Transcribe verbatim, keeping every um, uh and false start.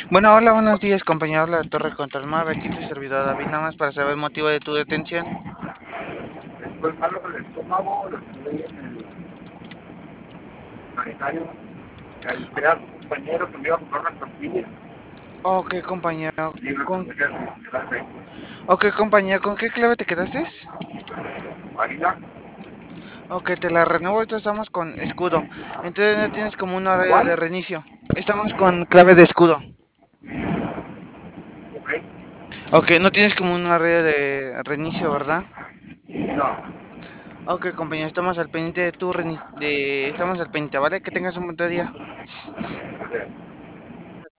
Bueno, hola, buenos días, compañero de la Torre Control Mar. Aquí tu servidor David, nada más para saber el motivo de tu detención. Estoy malo del estómago, lo estoy en el sanitario. Al esperar a su compañero que me iba a comprar unas pastillas Ok, compañero, y una con... cerveza de quedarme Ok, compañero, ¿con qué clave te quedaste? marina. Ok, te la renuevo, ahorita estamos con escudo. Entonces no tienes como una área de ¿Cuál? reinicio. Estamos con clave de escudo. Ok. Ok, no tienes como una área de reinicio, ¿verdad? No. Ok, compañero, estamos al pendiente de tu reinicio. De... Estamos al pendiente, ¿vale? Que tengas un buen día.